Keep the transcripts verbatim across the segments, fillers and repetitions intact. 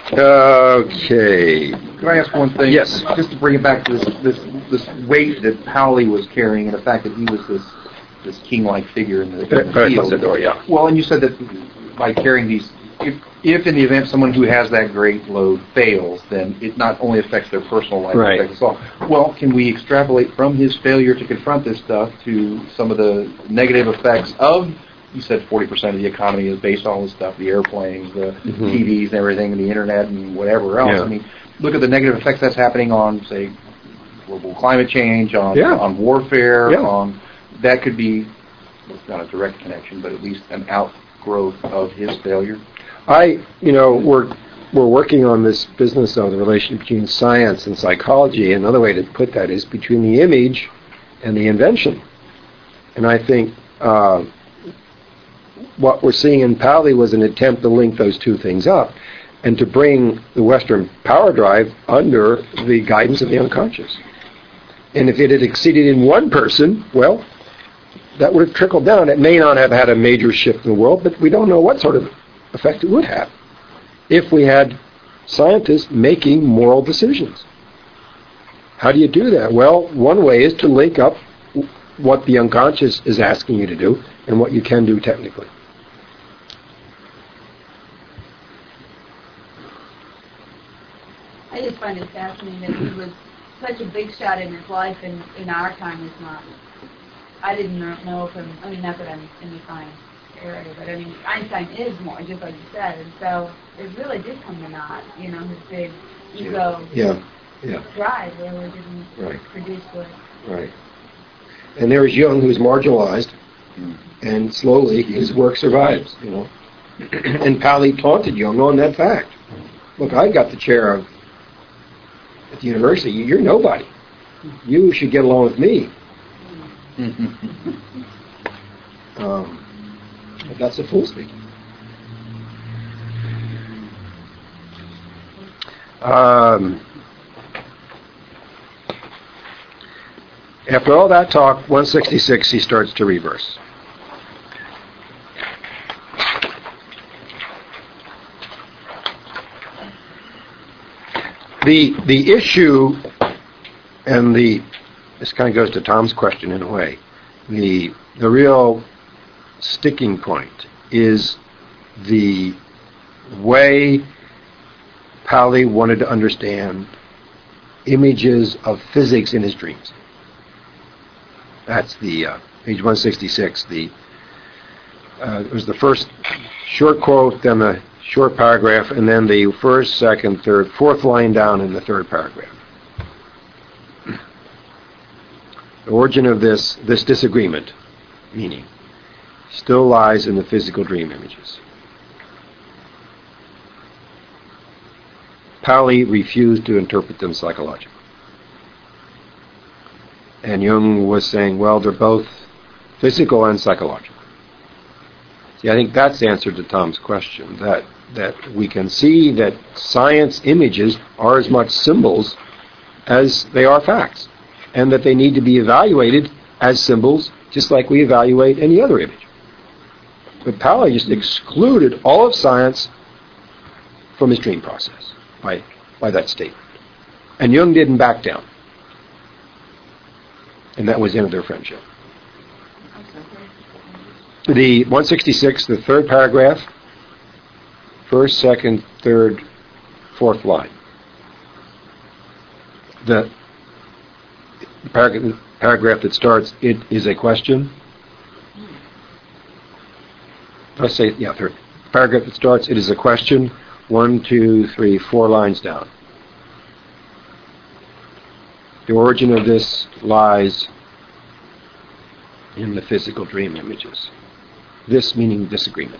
Okay. Can I ask one thing? Yes. Just to bring it back to this this, this weight that Pauli was carrying, and the fact that he was this this king-like figure in the, in the field. The door, yeah. Well, and you said that by carrying these, if, if in the event someone who has that great load fails, then it not only affects their personal life, right. it affects us all. Well, can we extrapolate from his failure to confront this stuff to some of the negative effects of, you said forty percent of the economy is based on all this stuff, the airplanes, the mm-hmm. T Vs and everything, and the internet and whatever else. Yeah. I mean, look at the negative effects that's happening on, say, global climate change, on, yeah. on warfare, yeah. on, that could be, well, it's not a direct connection, but at least an outgrowth of his failure. I, you know, we're we're working on this business of the relation between science and psychology. Another way to put that is between the image and the invention. And I think uh, what we're seeing in Pauli was an attempt to link those two things up and to bring the Western power drive under the guidance of the unconscious. And if it had exceeded in one person, well, that would have trickled down. It may not have had a major shift in the world, but we don't know what sort of effect it would have if we had scientists making moral decisions. How do you do that? Well, one way is to link up what the unconscious is asking you to do and what you can do technically. I just find it fascinating that he was such a big shot in his life, and in our time is not. I didn't know of him. I mean, not that I'm in the science area, but I mean, Einstein is more, just like you said, and so it really did come to naught. You know, his big ego yeah. Yeah. drive really didn't right. produce what. Right. And there is Jung, who's marginalized, and slowly his work survives. You know, and Pauli taunted Jung on that fact. Look, I got the chair of at the university. You're nobody. You should get along with me. um, but that's a fool speaking. Um, after all that talk, one sixty-six, he starts to reverse. The the issue, and the this kind of goes to Tom's question in a way, the the real sticking point is the way Pauli wanted to understand images of physics in his dreams. That's the uh, page one sixty-six. The uh, it was the first short quote, then the short paragraph, and then the first, second, third, fourth line down in the third paragraph. The origin of this this disagreement, meaning, still lies in the physical dream images. Pauli refused to interpret them psychologically. And Jung was saying, well, they're both physical and psychological. See, I think that's the answer to Tom's question, that that we can see that science images are as much symbols as they are facts, and that they need to be evaluated as symbols just like we evaluate any other image. But Pauli just excluded all of science from his dream process by, by that statement. And Jung didn't back down. And that was the end of their friendship. The one sixty-six, the third paragraph, first, second, third, fourth line. The paragraph, paragraph that starts, it is a question. Let's say, yeah, third. Paragraph that starts, it is a question. One, two, three, four lines down. The origin of this lies in the physical dream images. This meaning disagreement.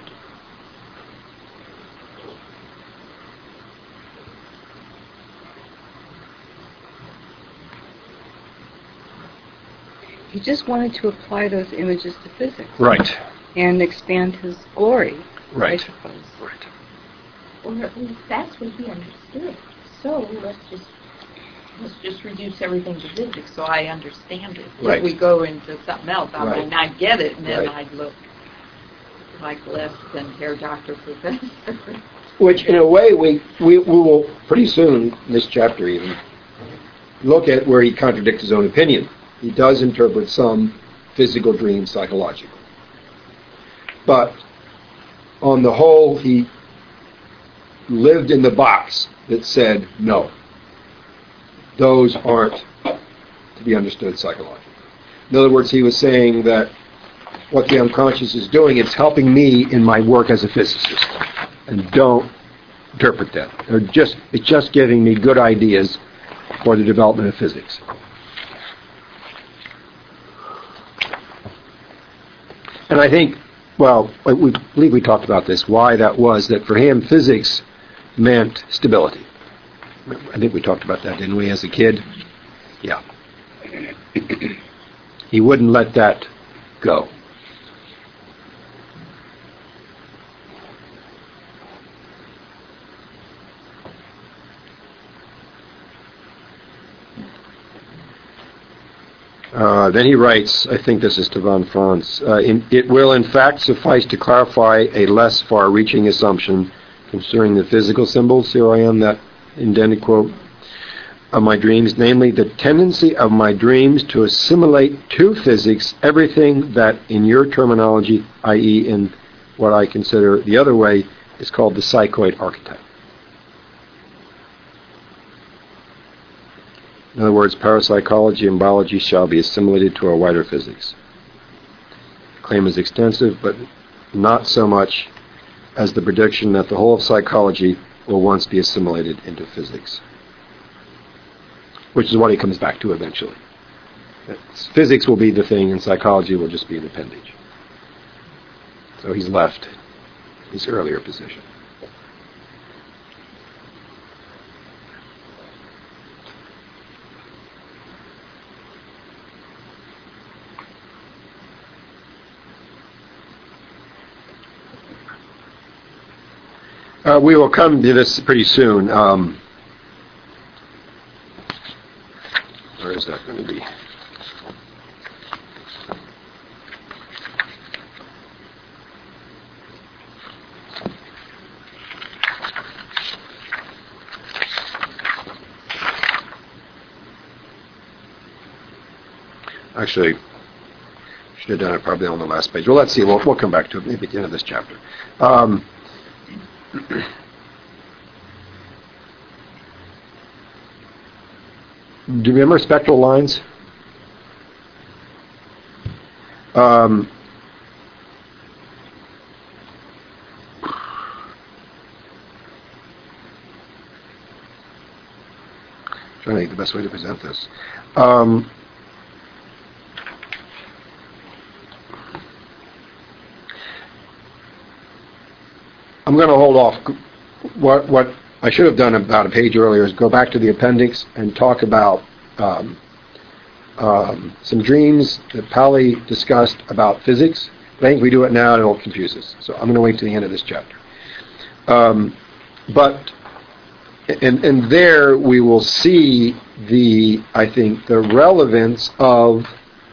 He just wanted to apply those images to physics. Right. And expand his glory, right. I suppose. Right. Or at least that's what he understood. So let's just let's just reduce everything to physics so I understand it. Right. If we go into something else, I right. might not get it, and then right. I'd look like less than Herr Doctor Professor. which in a way we, we, we will pretty soon, in this chapter even, look at where he contradicts his own opinion. He does interpret some physical dreams psychologically. But on the whole, he lived in the box that said, no, those aren't to be understood psychologically. In other words, he was saying that what the unconscious is doing, it's helping me in my work as a physicist. And don't interpret that. They're just, it's just giving me good ideas for the development of physics. And I think, well, we believe we talked about this, why that was, that for him, physics meant stability. I think we talked about that, didn't we, as a kid? Yeah. He wouldn't let that go. Uh, then he writes, I think this is to von Franz, uh, in, it will in fact suffice to clarify a less far-reaching assumption concerning the physical symbols, here I am, that indented quote, of my dreams, namely the tendency of my dreams to assimilate to physics everything that in your terminology, that is in what I consider the other way, is called the psychoid archetype. In other words, parapsychology and biology shall be assimilated to a wider physics. The claim is extensive, but not so much as the prediction that the whole of psychology will once be assimilated into physics, which is what he comes back to eventually. Physics will be the thing, and psychology will just be an appendage. So he's left his earlier position. Uh, we will come to this pretty soon. Um, where is that going to be? Actually, should have done it probably on the last page. Well, let's see. We'll, we'll come back to it maybe at the end of this chapter. Um, Do you remember spectral lines? Um, trying to think the best way to present this. Um, I'm going to hold off. What what I should have done about a page earlier is go back to the appendix and talk about um, um, some dreams that Pauli discussed about physics. But I think if we do it now, it'll confuse us. So I'm going to wait to the end of this chapter. Um, but and and there we will see the I think the relevance of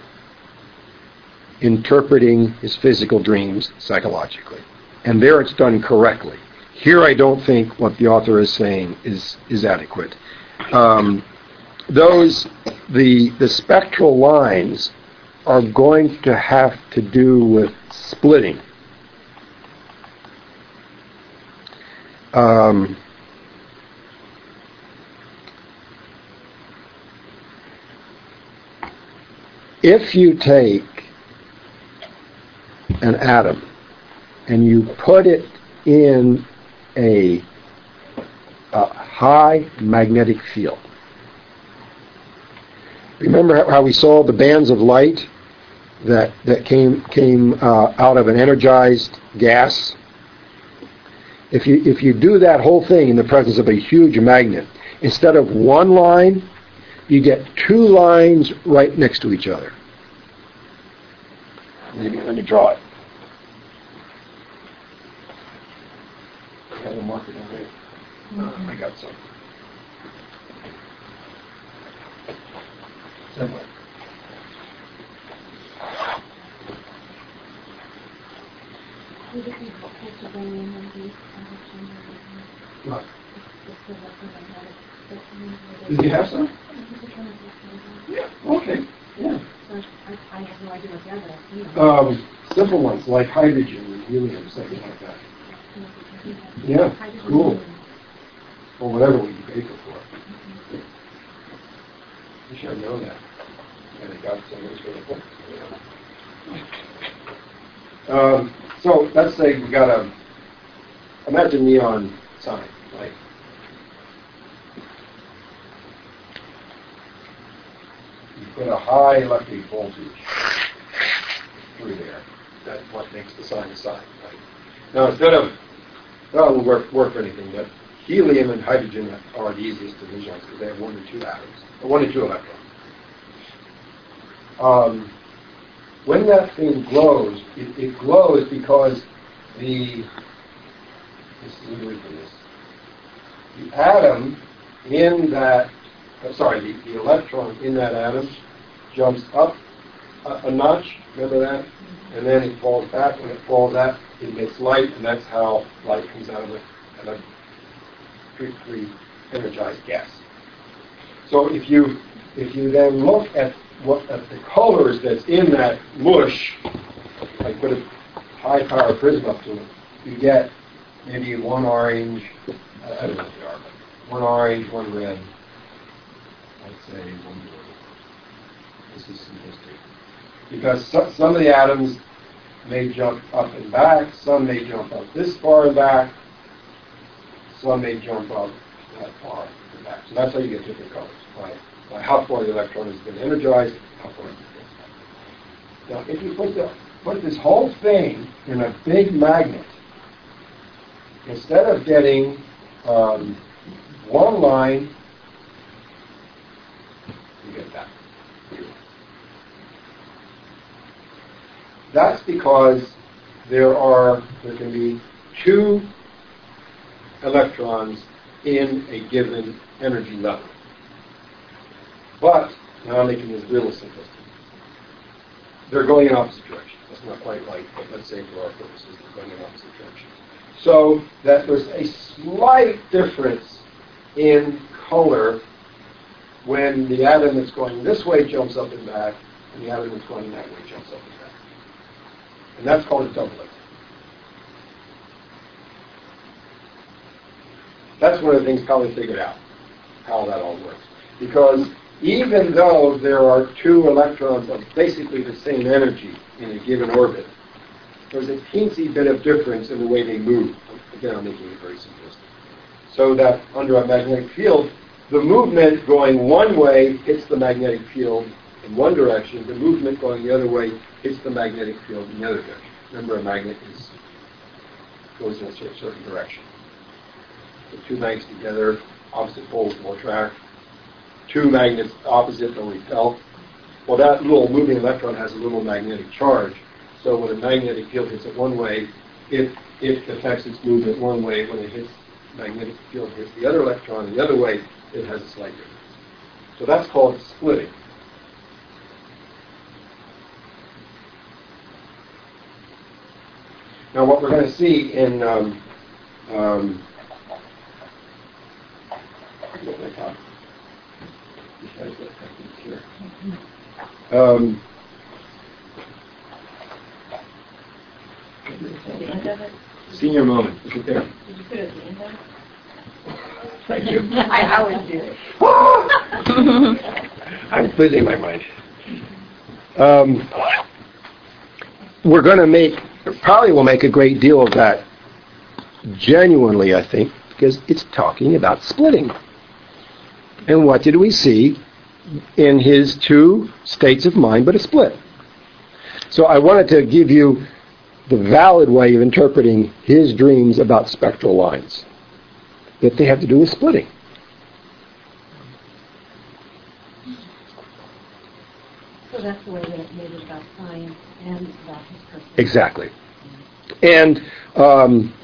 interpreting his physical dreams psychologically. And there it's done correctly. Here I don't think what the author is saying is, is adequate. Um, those, the, the spectral lines are going to have to do with splitting. Um, if you take an atom and you put it in a, a high magnetic field. Remember how we saw the bands of light that that came came uh, out of an energized gas? If you if you do that whole thing in the presence of a huge magnet, instead of one line, you get two lines right next to each other. Let me draw it. I have a marker down there. Mm-hmm. I got some. Somewhere. Would it be helpful to bring in these? Do you have some? Yeah. Okay. Yeah. I have no idea what the other. Um, simple ones like hydrogen and helium, something like that. Yeah. Cool. Or whatever we debate it for. You should have known that. And it got somebody's for the book. Um, so let's say we got a, imagine neon sign, like you put a high electric voltage through there. That's what makes the sign a sign, right? Now instead of, well, it won't work, work for anything, but helium and hydrogen are the easiest to visualize because they have one or two atoms, or one or two electrons. Um, when that thing glows, it, it glows because the, this is really for this, the atom in that, uh, sorry, the, the electron in that atom jumps up a, a notch, remember that? And then it falls back. When it falls out, it emits light, and that's how light comes out of a, an electrically energized gas. So if you if you then look at what at the colors that's in that mush, like put a high power prism up to it, you get maybe one orange, uh, I don't know what they are, but one orange, one red, let's say one blue. This is simplistic. Because so, some of the atoms may jump up and back, some may jump up this far and back, some may jump up that far and back. So that's how you get different colors, by, by how far the electron has been energized, how far it's been. Now, if you put, the, put this whole thing in a big magnet, instead of getting um, one line, you get that. That's because there are there can be two electrons in a given energy level. But now I'm making this real simplistic. They're going in opposite directions. That's not quite right, but let's say for our purposes they're going in opposite directions. So that there's a slight difference in color when the atom that's going this way jumps up and back, and the atom that's going that way jumps up and back. And that's called a doublet. That's one of the things Colin figured out, how that all works. Because even though there are two electrons of basically the same energy in a given orbit, there's a teensy bit of difference in the way they move. Again, I'm making it very simplistic. So that under a magnetic field, the movement going one way hits the magnetic field in one direction, the movement going the other way hits the magnetic field in the other direction. Remember, a magnet is, goes in a certain direction. So two magnets together, opposite poles will attract. Two magnets opposite will repel. Well, that little moving electron has a little magnetic charge. So when a magnetic field hits it one way, it, it affects its movement one way. When it hits magnetic field hits the other electron the other way, it has a slight difference. So that's called splitting. Now, what we're going to see in um, um, um, senior moment. Is it there? Did you put it at the end of it? Thank you. I always do. I'm losing my mind. Um, we're going to make, probably will make a great deal of that genuinely, I think, because it's talking about splitting. And what did we see in his two states of mind but a split? So I wanted to give you the valid way of interpreting his dreams about spectral lines, that they have to do with splitting. So that's the way that it made it about science and about his person. Exactly. And um,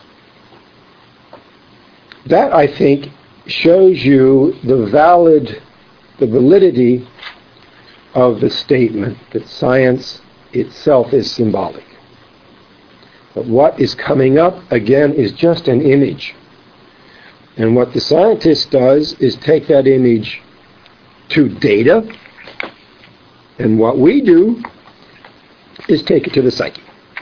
that, I think, shows you the valid, the validity of the statement that science itself is symbolic. But what is coming up, again, is just an image. And what the scientist does is take that image to data, and what we do is take it to the psyche.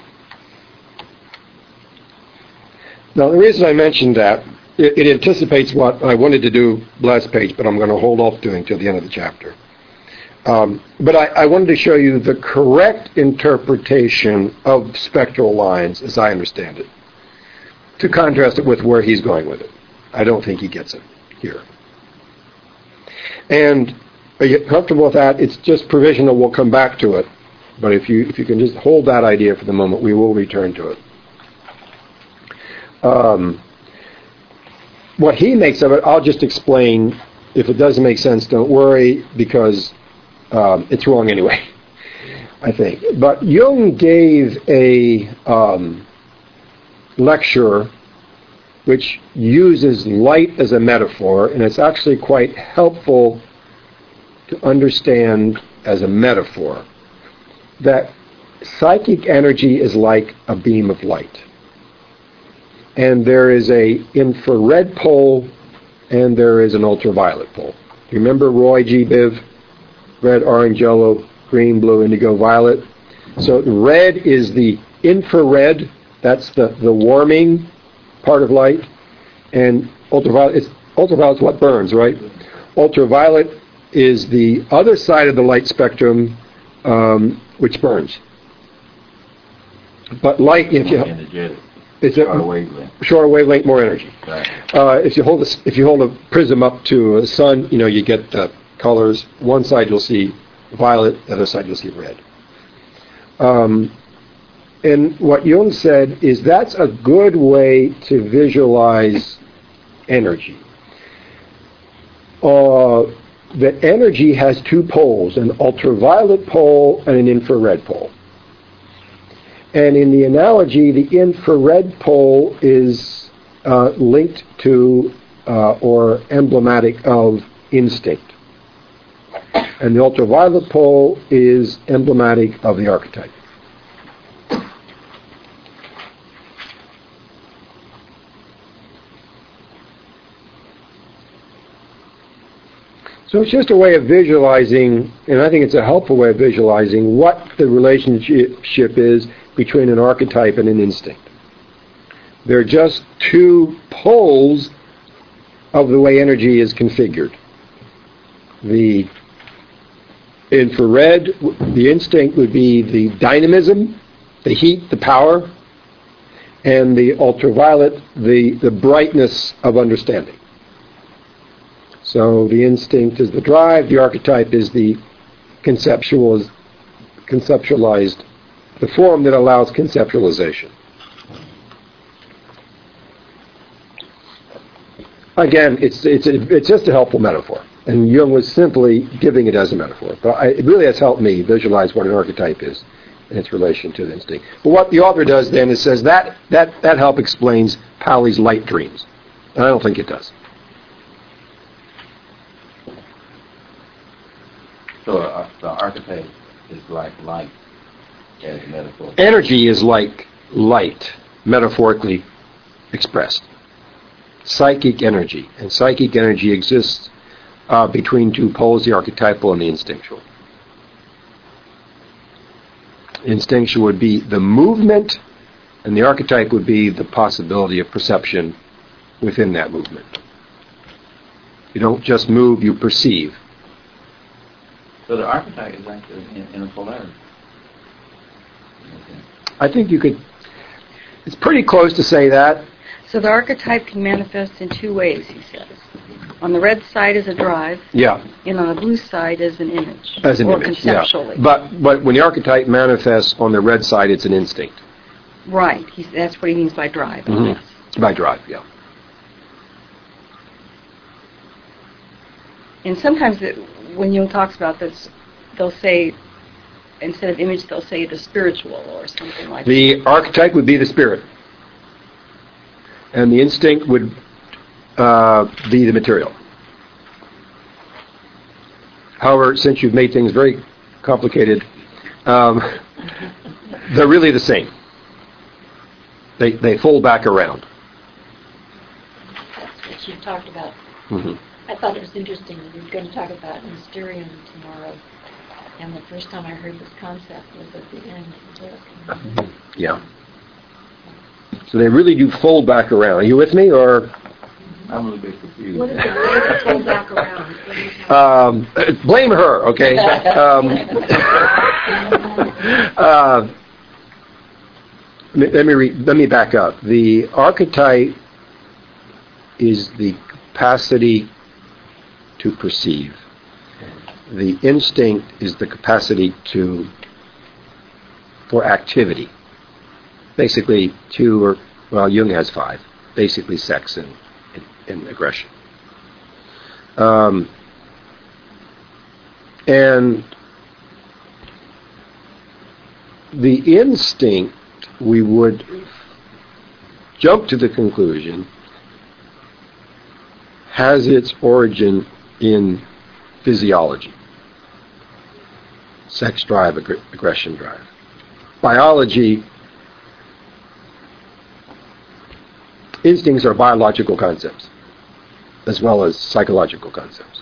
Now, the reason I mentioned that, it, it anticipates what I wanted to do last page, but I'm going to hold off doing till the end of the chapter. Um, but I, I wanted to show you the correct interpretation of spectral lines as I understand it, to contrast it with where he's going with it. I don't think he gets it here. And are you comfortable with that? It's just provisional. We'll come back to it. But if you if you can just hold that idea for the moment, we will return to it. Um, what he makes of it, I'll just explain. If it doesn't make sense, don't worry, because um, it's wrong anyway, I think. But Jung gave a um, lecture which uses light as a metaphor, and it's actually quite helpful to understand as a metaphor that psychic energy is like a beam of light. And there is a infrared pole and there is an ultraviolet pole. Do you remember Roy G. Biv? Red, orange, yellow, green, blue, indigo, violet. So red is the infrared, that's the, the warming part of light, and ultraviolet is ultraviolet is what burns, right? Ultraviolet is the other side of the light spectrum, um, which burns. But light, if you energetic, it's shorter a wavelength. shorter wavelength, more energy. Right. Uh, if you hold a, if you hold a prism up to a sun, you know you get the colors. One side you'll see violet, the other side you'll see red. Um, And what Jung said is that's a good way to visualize energy. Uh, that energy has two poles, an ultraviolet pole and an infrared pole. And in the analogy, the infrared pole is uh, linked to uh, or emblematic of instinct. And the ultraviolet pole is emblematic of the archetype. So it's just a way of visualizing, and I think it's a helpful way of visualizing what the relationship is between an archetype and an instinct. They're just two poles of the way energy is configured. The infrared, the instinct would be the dynamism, the heat, the power, and the ultraviolet, the, the brightness of understanding. So the instinct is the drive, the archetype is the conceptual, conceptualized, the form that allows conceptualization. Again, it's it's a, it's just a helpful metaphor, and Jung was simply giving it as a metaphor. But I, it really has helped me visualize what an archetype is in its relation to the instinct. But what the author does then is says that that that help explains Pauli's light dreams, and I don't think it does. So uh, the archetype is like light as a metaphor. Energy is like light, metaphorically expressed. Psychic energy. And psychic energy exists uh, between two poles, the archetypal and the instinctual. Instinctual would be the movement, and the archetype would be the possibility of perception within that movement. You don't just move, you perceive. So the archetype is actually in, in a polarity. Okay. I think you could, it's pretty close to say that. So the archetype can manifest in two ways, he says. On the red side is a drive, Yeah. and on the blue side is an image. As an or image, conceptually. yeah. But, but when the archetype manifests on the red side, it's an instinct. Right. He's, that's what he means by drive, I Mm-hmm. guess. By drive, yeah. And sometimes it, when Jung talks about this, they'll say, instead of image, they'll say the spiritual or something like The that. archetype would be the spirit. And the instinct would uh, be the material. However, since you've made things very complicated, um, they're really the same. They, they fold back around. that you talked about. Mm-hmm. I thought it was interesting. We were going to talk about Mysterium tomorrow, and the first time I heard this concept was at the end of the book. Yeah. So they really do fold back around. Are you with me, or? I'm a little bit confused. What is it? Fold back around. What are you talking about? Um, blame her, okay? Um, uh, let me re- let me back up. The archetype is the capacity to perceive. The instinct is the capacity to for activity. Basically, two or well, Jung has five. Basically, sex and and, and aggression. Um, and the instinct, we would jump to the conclusion, has its origin in physiology. Sex drive, ag- aggression drive. Biology, instincts are biological concepts as well as psychological concepts.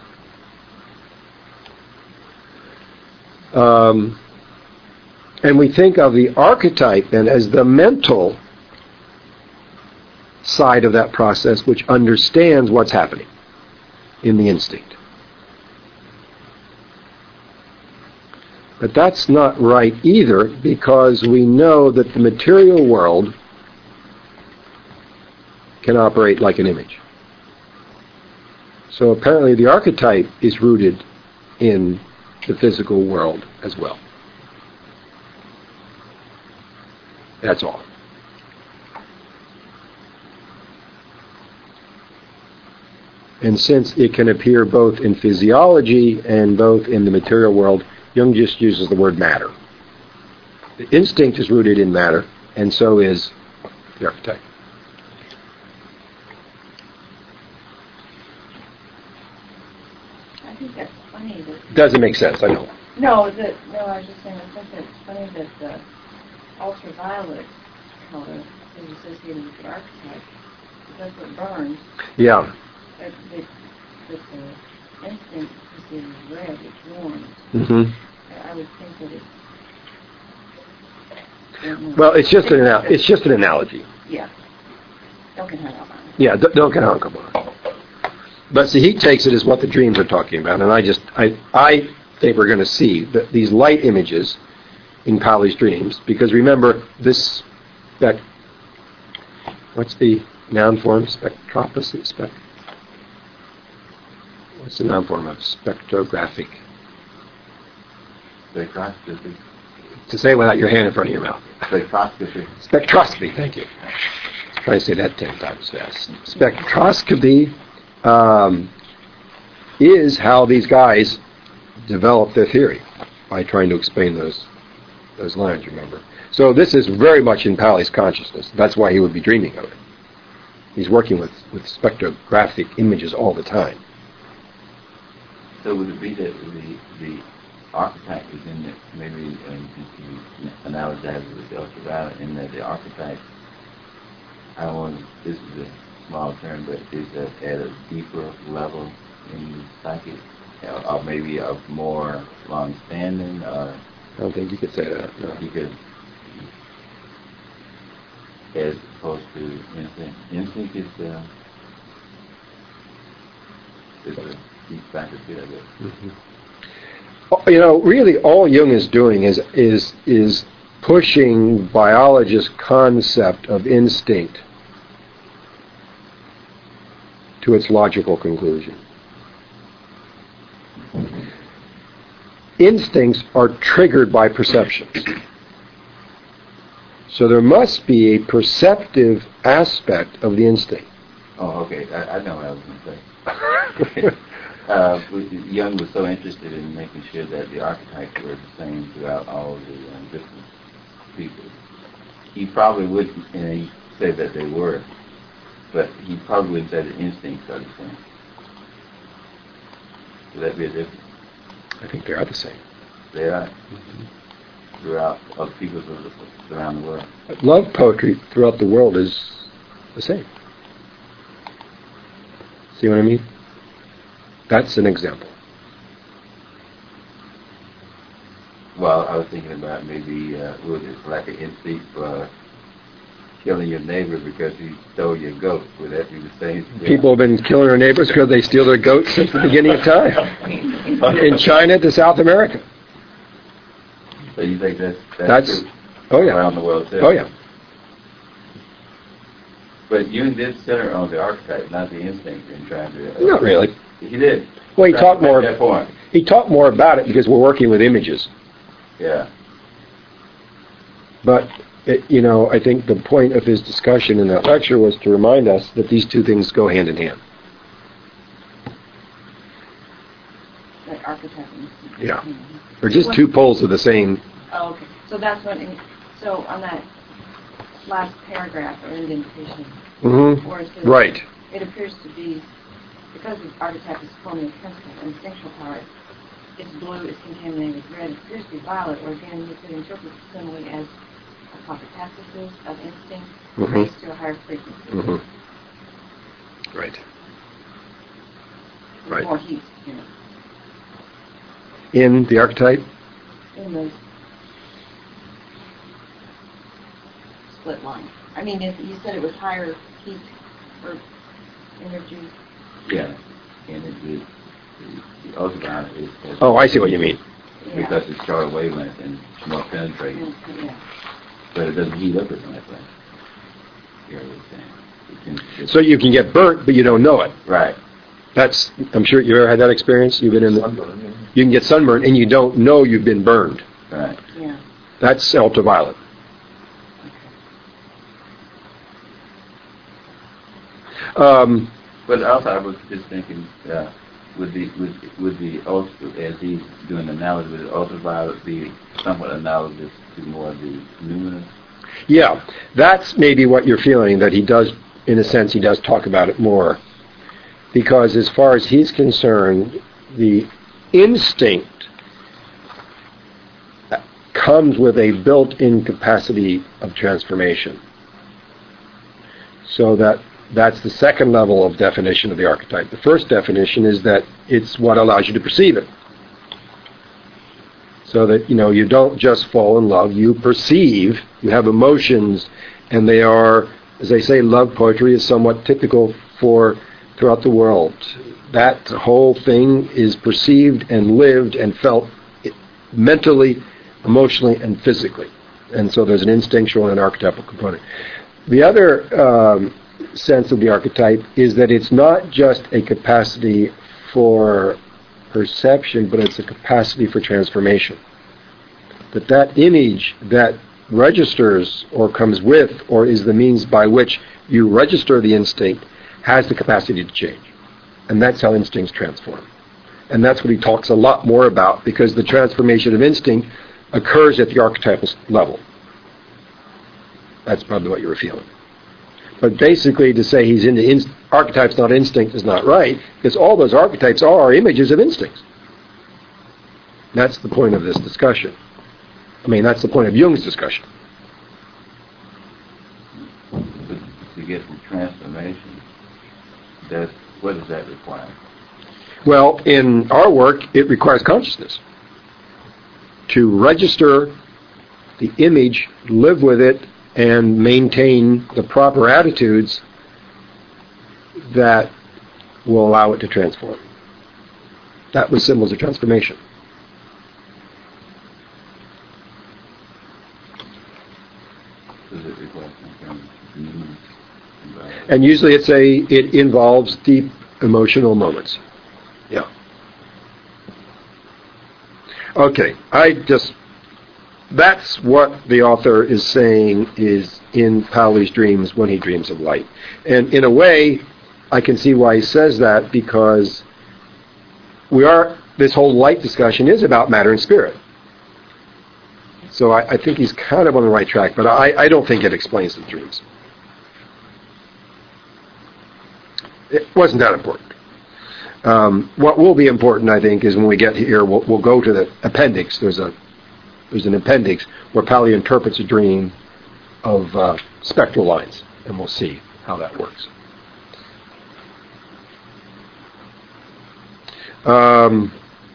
Um, and we think of the archetype then as the mental side of that process, which understands what's happening in the instinct. But that's not right either, because we know that the material world can operate like an image. So apparently the archetype is rooted in the physical world as well. That's all. And since it can appear both in physiology and both in the material world, Jung just uses the word matter. The instinct is rooted in matter, and so is the archetype. I think that's funny that... Doesn't make sense, I know. No, that, no, I was just saying, I think it's funny that the ultraviolet color is associated with the archetype. That's what burns. Yeah. That, that, that the instinct is red, it's warm. Mm-hmm. I, I would think that it's... Well, it's just an anal- it's just an analogy. Yeah. Don't get hung up on it. Yeah, d- don't get hung up on it. But see, he takes it as what the dreams are talking about, and I just I I think we're going to see that these light images in Pali's dreams, because remember this spec. What's the noun form? Spectropathy. Spec. What's the noun form of spectrographic? Spectroscopy. To say it without your hand in front of your mouth. Spectroscopy. Spectroscopy. Thank you. Try to say that ten times fast. Spectroscopy um, is how these guys develop their theory by trying to explain those those lines. Remember, so this is very much in Pali's consciousness. That's why he would be dreaming of it. He's working with with spectrographic images all the time. So would it be that the the archetype is in it? Maybe um, you analogize it with the ultraviolet, in that the archetype, I don't want to, this is a small term, but is that at a deeper level in the psychic, or, or maybe a more long-standing, or I don't think you could say that. No. you could, as opposed to instinct. Instinct is uh, is a deep faculty, I guess. Mm-hmm. You know, really, all Jung is doing is is is pushing biologists' concept of instinct to its logical conclusion. Instincts are triggered by perceptions. So there must be a perceptive aspect of the instinct. Oh, okay. I, I know what I was going to say. uh, Jung was so interested in making sure that the archetypes were the same throughout all the um, different people. He probably wouldn't you know, say that they were, but he probably wouldn't say the instincts are the same. Would that be a difference? I think they are the same. They are. Mm-hmm. Throughout other people around the world. Love poetry throughout the world is the same. See what I mean? That's an example. Well, I was thinking about maybe, uh, was it like an instinct for killing your neighbor because he stole your goat? Would that be the same? People have been killing their neighbors because they steal their goats since the beginning of time. In China to South America. So you think that's, that's, That's, true oh yeah. around the world too? Oh yeah. But Jung did center on the archetype, not the instinct in trying to... Uh, Not really. He did. Well, he Trying talked to make more, that point. he talked more about it because we're working with images. Yeah. But, it, you know, I think the point of his discussion in that lecture was to remind us that these two things go hand in hand. Like archetype. Yeah. They're just two poles of the same. Oh, okay. So that's what, in, so on that last paragraph or indentation, Mm-hmm. where it says, Right. it appears to be, because the archetype is forming a principle, instinctual power, it's blue, it's contaminated with red, it appears to be violet, or again, you could interpret the simile as a hypothesis of instinct Mhm. raised to a higher frequency. Mm-hmm. Right. With Right. more heat, you know, In the archetype? in those split lines. I mean, if you said it was higher heat or energy. Yeah. And it, the, the, the ultraviolet is... is Oh, I see what you mean. Yeah. Because it's shorter wavelength and it's more penetrating. Yeah. But it doesn't heat up as much. Like, you know what I'm saying? It can, it, So you can get burnt, but you don't know it. right. That's, I'm sure you ever had that experience? You've been in the, you can get sunburned and you don't know you've been burned. Right. Yeah. That's ultraviolet. Um, But also, I was just thinking, uh, would the would would the ultra, as he's doing the analogy, would the ultraviolet be somewhat analogous to more of the luminous? yeah, that's maybe what you're feeling, that he does, in a sense, he does talk about it more. Because as far as he's concerned, the instinct comes with a built-in capacity of transformation. So that that's the second level of definition of the archetype. The first definition is that it's what allows you to perceive it. So that, you know, you don't just fall in love, you perceive, you have emotions, and they are, as they say, love poetry is somewhat typical for throughout the world. That whole thing is perceived and lived and felt mentally, emotionally, and physically. And so there's an instinctual and an archetypal component. The other um, sense of the archetype is that it's not just a capacity for perception, but it's a capacity for transformation. That that image that registers or comes with or is the means by which you register the instinct has the capacity to change. And that's how instincts transform. And that's what he talks a lot more about, because the transformation of instinct occurs at the archetypal level. That's probably what you were feeling. But basically to say he's into inst- archetypes, not instinct, is not right, because all those archetypes are images of instincts. That's the point of this discussion. I mean, that's the point of Jung's discussion. But to get the transformation, that's, what does that require? Well, in our work, it requires consciousness. To register the image, live with it, and maintain the proper attitudes that will allow it to transform. That was symbols of transformation. Does it require some kind of nuance? And usually it's a, it involves deep emotional moments. Yeah. Okay, I just, that's what the author is saying is in Pauli's dreams when he dreams of light. And in a way, I can see why he says that, because we are, this whole light discussion is about matter and spirit. So I, I think he's kind of on the right track, but I, I don't think it explains the dreams. It wasn't that important. Um, what will be important, I think, is when we get here, we'll, we'll go to the appendix. There's a there's an appendix where Pauli interprets a dream of uh, spectral lines, and we'll see how that works. Um,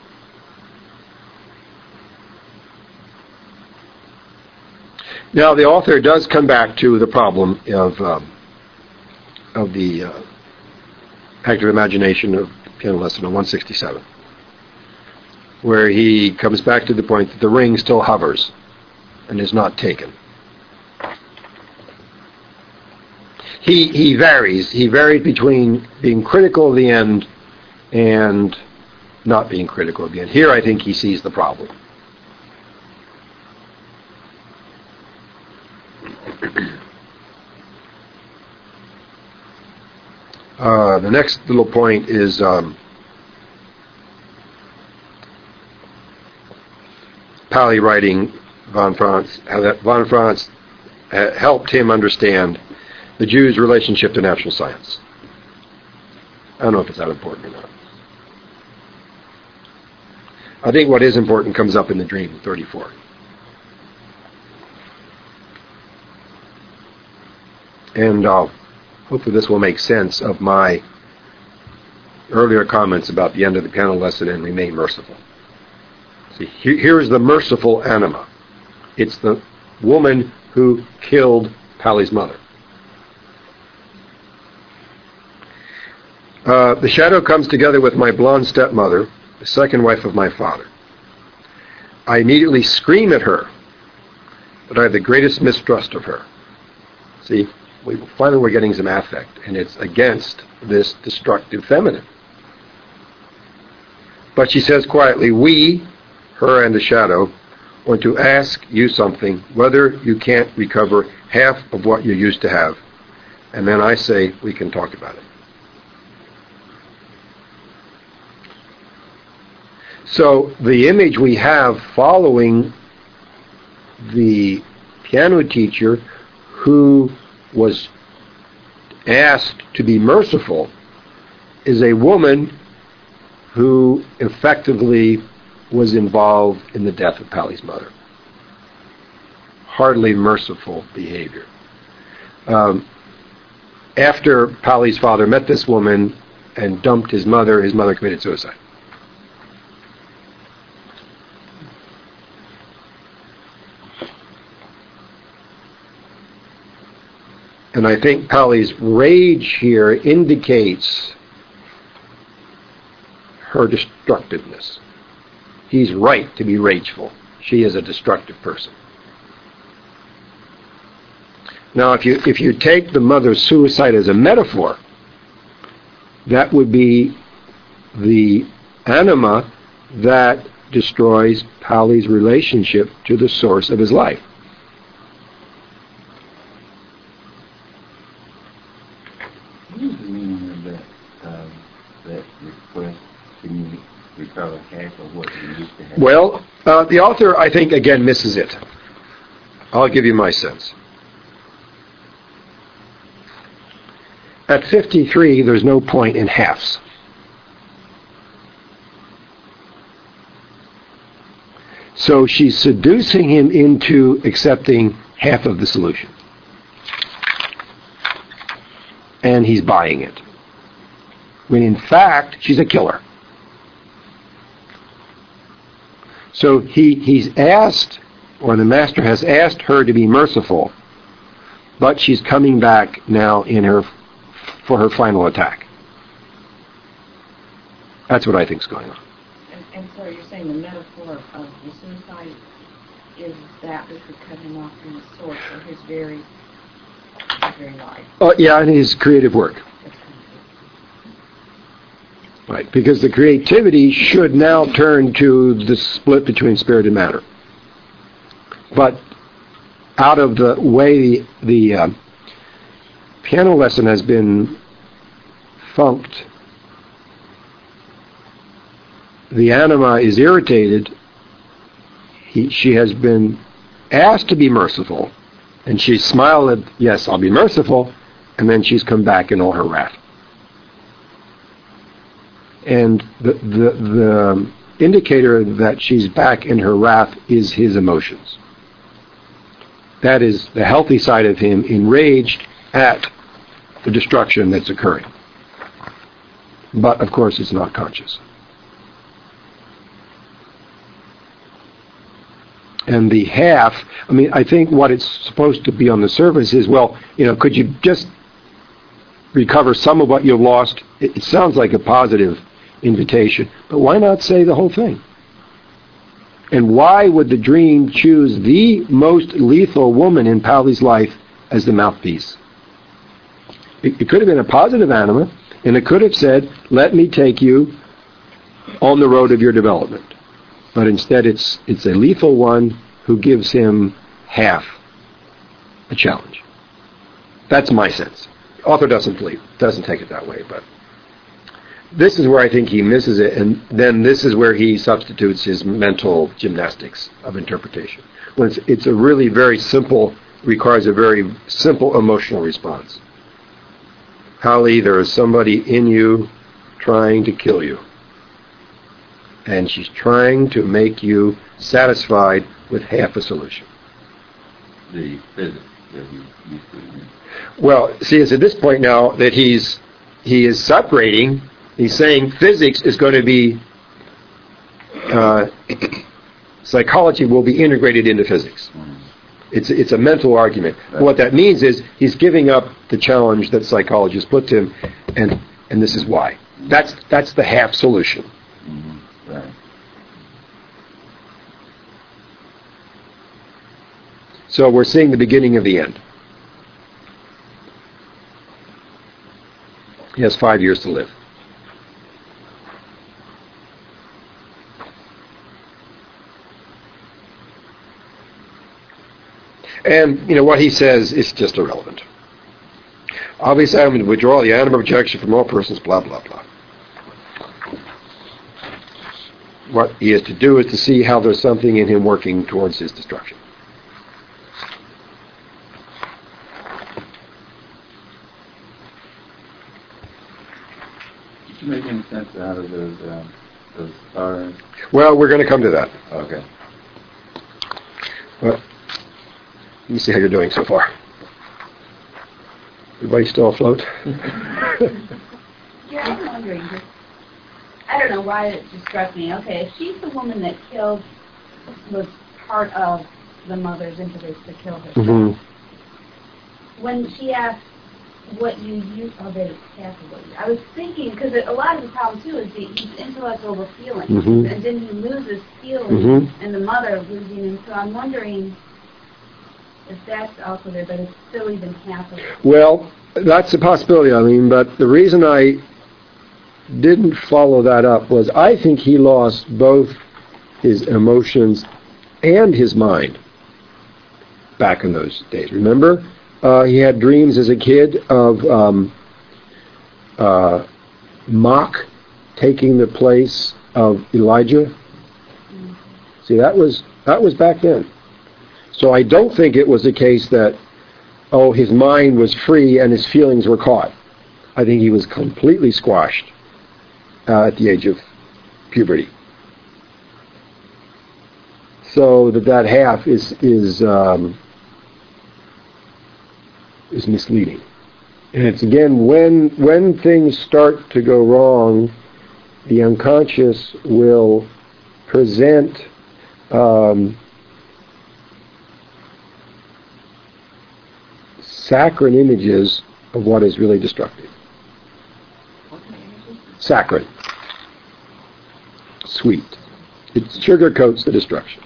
now, the author does come back to the problem of um, of the uh, active imagination of piano lesson on one sixty-seven, where he comes back to the point that the ring still hovers and is not taken. He he varies. He varied between being critical of the end and not being critical of the end. Here, I think he sees the problem. Uh, the next little point is um, Pauli writing von Franz, how that von Franz uh, helped him understand the Jews' relationship to natural science. I don't know if it's that important or not. I think what is important comes up in the dream, thirty-four. And uh, hopefully this will make sense of my earlier comments about the end of the piano lesson and remain merciful. See, here, here is the merciful anima. It's the woman who killed Pauli's mother. Uh, the shadow comes together with my blonde stepmother, the second wife of my father. I immediately scream at her, but I have the greatest mistrust of her. See, we, finally we're getting some affect, and it's against this destructive feminine. But she says quietly, we, her and the shadow, want to ask you something, whether you can't recover half of what you used to have. And then I say, we can talk about it. So the image we have following the piano teacher who was asked to be merciful is a woman who effectively was involved in the death of Pauli's mother. Hardly merciful behavior. Um, after Pauli's father met this woman and dumped his mother, his mother committed suicide. And I think Pauli's rage here indicates her destructiveness. He's right to be rageful. She is a destructive person. Now, if you if you take the mother's suicide as a metaphor, that would be the anima that destroys Pauli's relationship to the source of his life. What is the meaning of that, uh, that request? Can you recover half of what you used to have? Well, uh, the author, I think, again, misses it. I'll give you my sense. At fifty-three, there's no point in halves. So she's seducing him into accepting half of the solution. And he's buying it. When in fact, she's a killer. So he, he's asked, or the master has asked her to be merciful, but she's coming back now in her for her final attack. That's what I think is going on. And, and so you're saying the metaphor of the suicide is that which would cut him off from the source of his very, his very life. Oh, yeah, and his creative work. Right, because the creativity should now turn to the split between spirit and matter. But out of the way the, the uh, piano lesson has been funked, the anima is irritated. He, she has been asked to be merciful, and she smiled, yes, I'll be merciful, and then she's come back in all her wrath. And the, the, the indicator that she's back in her wrath is his emotions. That is the healthy side of him, enraged at the destruction that's occurring. But, of course, it's not conscious. And the half, I mean, I think what it's supposed to be on the surface is, well, you know, could you just recover some of what you lost? It, it sounds like a positive invitation, but why not say the whole thing? And why would the dream choose the most lethal woman in Pauli's life as the mouthpiece? It, it could have been a positive anima, and it could have said, let me take you on the road of your development. But instead it's it's a lethal one who gives him half a challenge. That's my sense. The author doesn't believe, doesn't take it that way, but this is where I think he misses it, and then this is where he substitutes his mental gymnastics of interpretation. When it's, it's a really very simple, requires a very simple emotional response. Pauli, there is somebody in you trying to kill you. And she's trying to make you satisfied with half a solution. The physics that he used to. Well, see, it's at this point now that he's he is separating. He's saying physics is going to be uh, psychology will be integrated into physics. Mm-hmm. It's it's a mental argument. Right. What that means is he's giving up the challenge that psychologists put to him, and and this is why. That's that's the half solution. Mm-hmm. Right. So we're seeing the beginning of the end. He has five years to live. And, you know, what he says is just irrelevant. Obviously, I'm going to withdraw the anima of rejection from all persons, blah, blah, blah. What he is to do is to see how there's something in him working towards his destruction. Did you make any sense out of those, um, those stars? Well, we're going to come to that. Okay. Well, let me see how you're doing so far. Everybody still afloat? Yeah, I'm wondering. Just, I don't know why it just struck me. Okay, if she's the woman that killed, was part of the mother's impetus to kill herself. Mm-hmm. When she asked what you use, oh, that it's half of what you. I was thinking because a lot of the problem too is the, he's intellect over feeling, mm-hmm. and then he loses feeling, mm-hmm. and the mother losing him. So I'm wondering if that's also there, but it's still even half of it. Well, that's a possibility, I mean, but the reason I didn't follow that up was I think he lost both his emotions and his mind back in those days. Remember, uh, he had dreams as a kid of um, uh, Mach taking the place of Elijah. Mm-hmm. See, that was that was back then. So I don't think it was the case that, oh, his mind was free and his feelings were caught. I think he was completely squashed uh, at the age of puberty. So that that half is is um, is misleading. And it's again when when things start to go wrong, the unconscious will present um, saccharine images of what is really destructive. Saccharine. Sweet. It sugarcoats the destruction.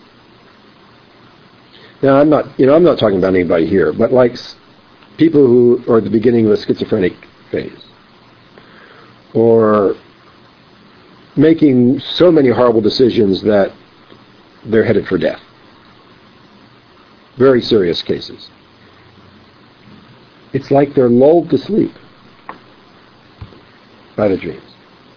Now, I'm not, you know, I'm not talking about anybody here, but like s- people who are at the beginning of a schizophrenic phase, or making so many horrible decisions that they're headed for death. Very serious cases. It's like they're lulled to sleep by the dreams.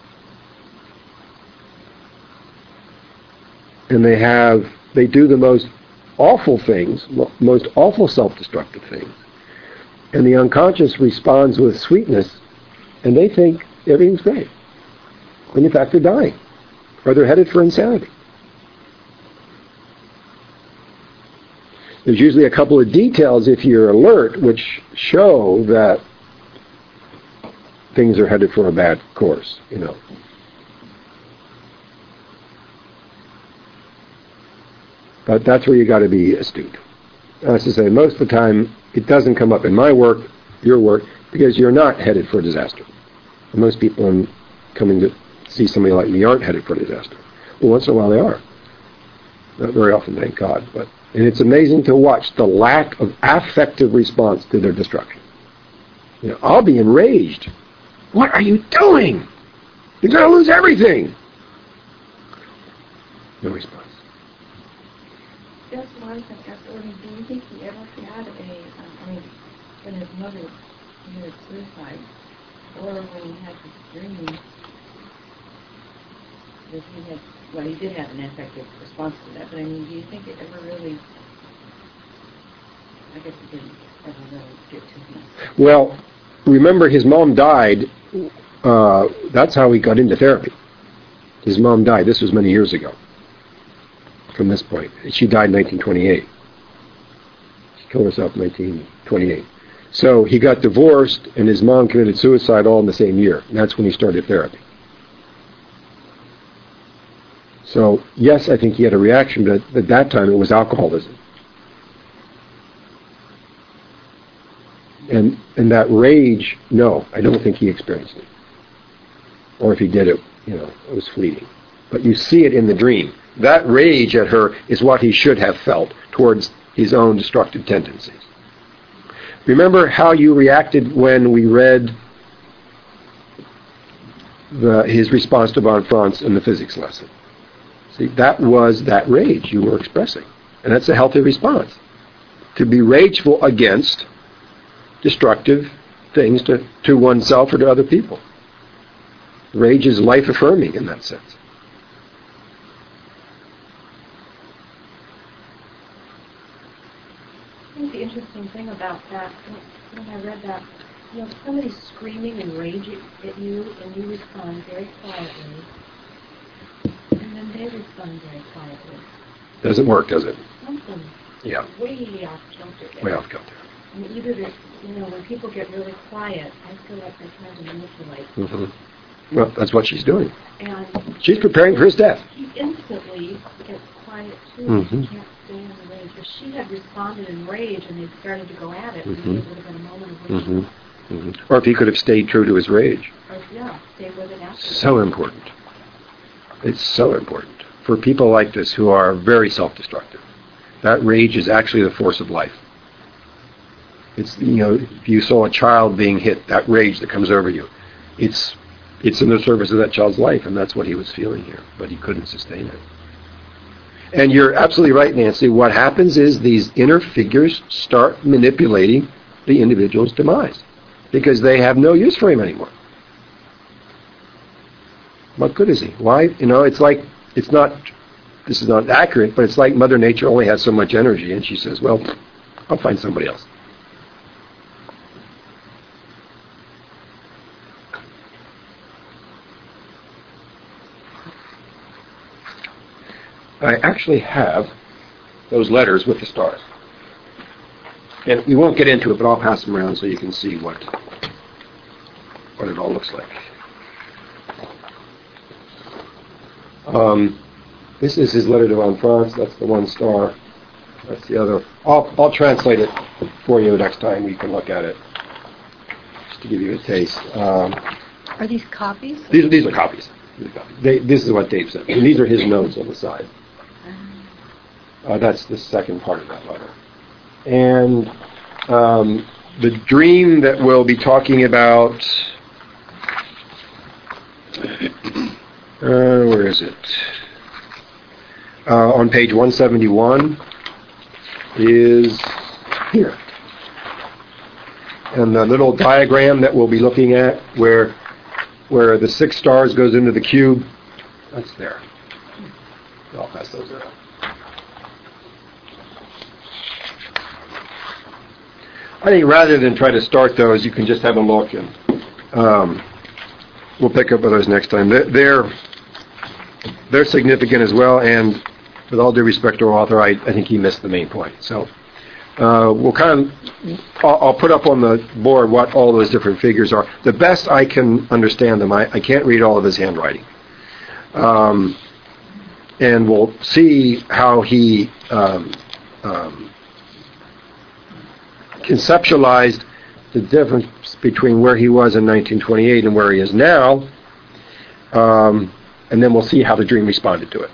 And they have, they do the most awful things, most awful self-destructive things. And the unconscious responds with sweetness, and they think everything's great. When in fact they're dying, or they're headed for insanity. There's usually a couple of details, if you're alert, which show that things are headed for a bad course, you know. But that's where you got to be astute. As I say, most of the time, it doesn't come up in my work, your work, because you're not headed for disaster. And most people in coming to see somebody like me aren't headed for disaster. Well, once in a while they are. Not very often, thank God. But and it's amazing to watch the lack of affective response to their destruction. You know, I'll be enraged. What are you doing? You're going to lose everything. No response. That's one thing. I mean, do you think he ever had a, um, I mean, when his mother committed suicide, or when he had this dream, that he had, well, he did have an affective response to that, but I mean, do you think it ever really, I guess it didn't ever really get to him? Well, remember his mom died, uh, that's how he got into therapy. His mom died, this was many years ago, from this point. She died in nineteen twenty-eight. She killed herself in nineteen twenty-eight. So he got divorced, and his mom committed suicide all in the same year. And that's when he started therapy. So, yes, I think he had a reaction, but at that time it was alcoholism. And and that rage, no, I don't think he experienced it. Or if he did it, you know, it was fleeting. But you see it in the dream. That rage at her is what he should have felt towards his own destructive tendencies. Remember how you reacted when we read the, his response to von Franz in the physics lesson. See, that was that rage you were expressing. And that's a healthy response. To be rageful against destructive things to, to oneself or to other people. Rage is life-affirming in that sense. I think the interesting thing about that, when I read that, you know, somebody's screaming and raging at you, and you respond very quietly, and then they respond very quietly. Doesn't work, does it? Something Yeah. way off kilter. Way off kilter. I mean, either they, you know, when people get really quiet, I feel like they're trying to manipulate. Mm-hmm. Well, that's what she's doing. And She's preparing for his death. he instantly gets quiet too. Mm-hmm. He can't stay in the rage. If she had responded in rage and they started to go at it, Mm-hmm. maybe it would have been a moment of rage. Mm-hmm. Mm-hmm. Or if he could have stayed true to his rage. Or, yeah, stay with it after. So important. It's so important for people like this who are very self-destructive. That rage is actually the force of life. It's, you know, if you saw a child being hit, that rage that comes over you, it's it's in the service of that child's life, and that's what he was feeling here, but he couldn't sustain it. And you're absolutely right, Nancy. What happens is these inner figures start manipulating the individual's demise because they have no use for him anymore. What good is he? Why? You know, it's like, it's not, this is not accurate, but it's like Mother Nature only has so much energy, and she says, well, I'll find somebody else. I actually have those letters with the stars. And we won't get into it, but I'll pass them around so you can see what what it all looks like. Um, this is his letter to von Franz. That's the one star. That's the other. I'll, I'll translate it for you next time. You can look at it, just to give you a taste. Um, Are these copies? these, these are copies. These are copies. They, this is what Dave sent me. And these are his notes on the side. Uh, that's the second part of that letter. And um, the dream that we'll be talking about, uh, where is it? Uh, on page one seventy-one is here. And the little diagram that we'll be looking at where where the six stars goes into the cube, that's there. I'll pass those around. I think rather than try to start those, you can just have a look, and um, we'll pick up with those next time. They're, they're they're significant as well, and with all due respect to our author, I, I think he missed the main point. So uh, we'll kind of, I'll, I'll put up on the board what all those different figures are. The best I can understand them, I, I can't read all of his handwriting. Um, and we'll see how he um, um, conceptualized the difference between where he was in nineteen twenty-eight and where he is now, um, and then we'll see how the dream responded to it.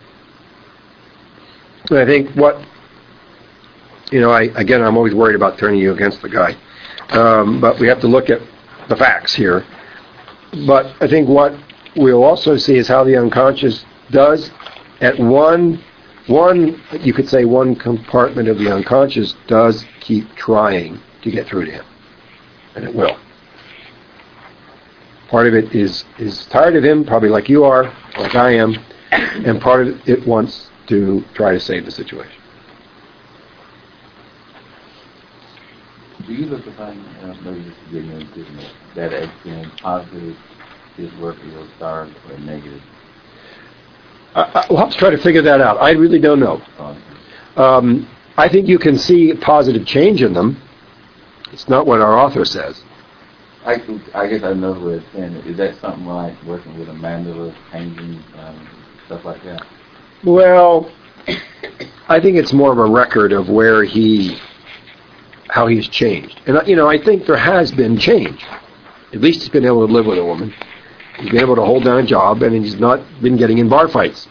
And I think what, you know, I, again, I'm always worried about turning you against the guy, um, but we have to look at the facts here. But I think what we'll also see is how the unconscious does at one, one, you could say one compartment of the unconscious does keep trying to get through to him. And it will. Part of it is, is tired of him, probably like you are, like I am, and part of it wants to try to save the situation. Do you look upon, uh, maybe this is getting into it, that as being positive, his work is starved, or negative? I, I, we'll have to try to figure that out. I really don't know. Um, I think you can see positive change in them. It's not what our author says. I, I guess I know what it's saying. Is that something like working with a mandala, changing, um, stuff like that? Well, I think it's more of a record of where he, how he's changed. And, you know, I think there has been change. At least he's been able to live with a woman. He's been able to hold down a job, and he's not been getting in bar fights.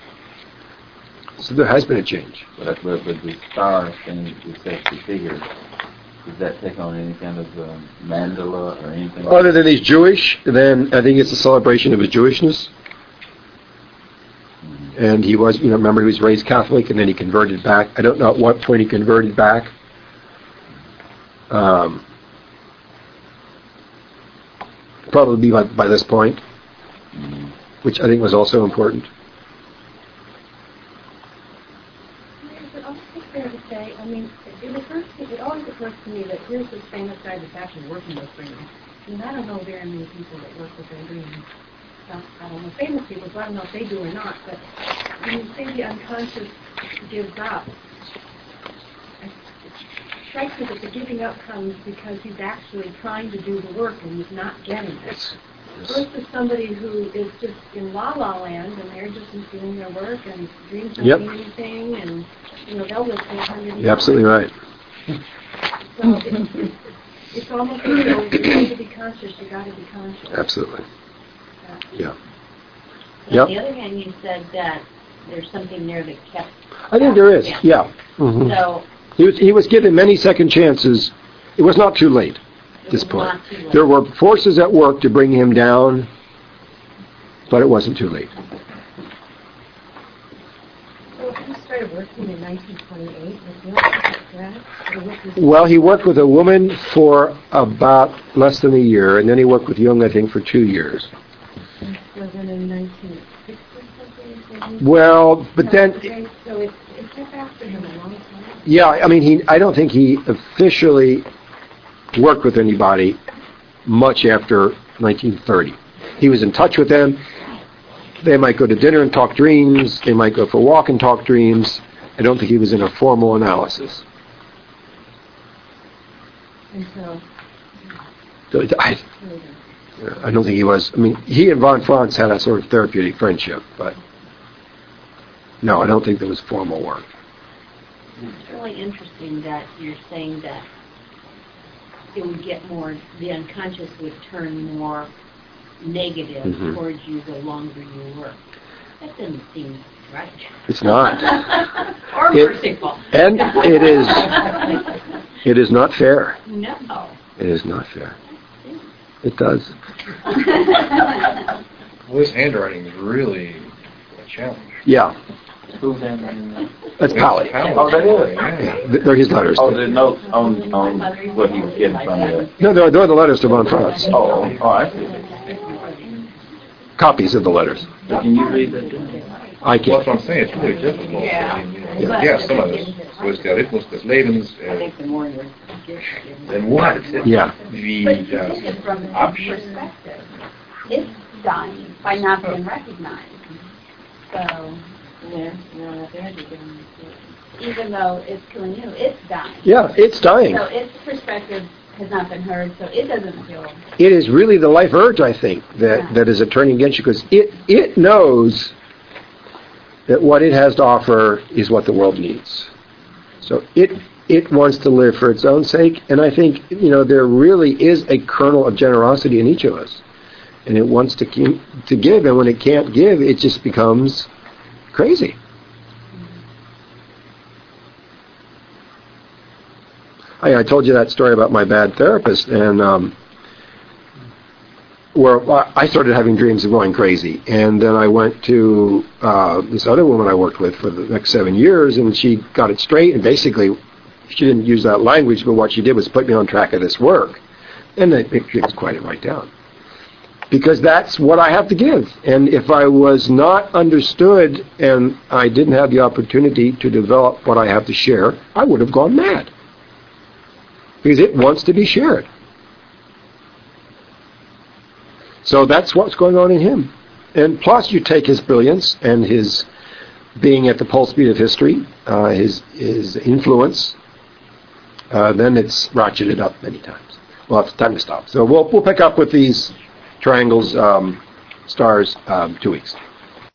So there has been a change. But, but, but the star thing, the sexy figure, does that take on any kind of um, mandala or anything? Other than he's Jewish, then I think it's a celebration of his Jewishness. Mm-hmm. And he was, you know, remember he was raised Catholic, and then he converted back. I don't know at what point he converted back. Um, probably by, by this point, mm-hmm. which I think was also important. Is it also fair to say, I mean, it, occurs to, it always occurs to me that here's this famous guy that's actually working with dreams. I mean, I don't know very many people that work with their dreams. Now, I don't know famous people, so I don't know if they do or not, but when you say the unconscious gives up, it strikes me that the giving up comes because he's actually trying to do the work and he's not getting it. Yes. Versus somebody who is just in la-la land and they're just doing their work and dreams don't Yep. mean anything and, you know, they'll live for a hundred years. You're absolutely right. So it's, it's, it's almost as though you have to be conscious, you got to be conscious. Absolutely. Yeah. On Yep. the other hand, you said that there's something there that kept... I think there is, yeah. Mm-hmm. So... He was, he was given many second chances. It was not too late at this point. Not too late. There were forces at work to bring him down, but it wasn't too late. So he started working in nineteen twenty-eight, was he also correct? Well, he worked with a woman for about less than a year, and then he worked with Jung, I think, for two years. So then in nineteen sixty something? Well, but then... Okay, so it, it kept after him a long time. Yeah, I mean, he. I don't think he officially worked with anybody much after nineteen thirty. He was in touch with them. They might go to dinner and talk dreams. They might go for a walk and talk dreams. I don't think he was in a formal analysis. And so... So I, I don't think he was. I mean, he and von Franz had a sort of therapeutic friendship, but no, I don't think there was formal work. It's really interesting that you're saying that it would get more, the unconscious would turn more negative Mm-hmm. towards you the longer you work. That doesn't seem right. It's not. or It- merciful. And it is. It is not fair. No. It is not fair. It does. Well, this handwriting is really a challenge. Yeah, Who's handwriting that? that's Pally. Oh, that is? Yeah, th- they're his letters. Oh, there's notes on, on what he was getting from the... No, they're, they're the letters to von Franz. Oh, oh, I see. Copies of the letters. So can you read that to me? I Well, that's can't. what I'm saying. It's really difficult. Yeah. I mean, you know, yeah, some of this. So it's der Rhythmus des Lebens. I think Uh, the more you're... then what? Yeah. Wie But you das take it from his Abschied. perspective. It's dying by not being recognized. So Yeah, no, there had to be... even though it's killing you, it's dying. Yeah, it's dying. So its perspective has not been heard, so it doesn't feel... It is really the life urge, I think, that, Yeah. that is a turning against you, because it, it knows that what it has to offer is what the world needs. So it it wants to live for its own sake, and I think, you know, there really is a kernel of generosity in each of us, and it wants to keep, to give, and when it can't give, it just becomes crazy. I, I told you that story about my bad therapist, and um, where I started having dreams of going crazy, and then I went to uh, this other woman I worked with for the next seven years, and she got it straight, and basically, she didn't use that language, but what she did was put me on track of this work, and it, it was quite right down. Because that's what I have to give, and if I was not understood and I didn't have the opportunity to develop what I have to share, I would have gone mad. Because it wants to be shared. So that's what's going on in him. And plus you take his brilliance and his being at the pulse beat of history, uh, his his influence, uh, then it's ratcheted up many times. Well, it's time to stop. So we'll we'll pick up with these triangles, um, stars, um, two weeks.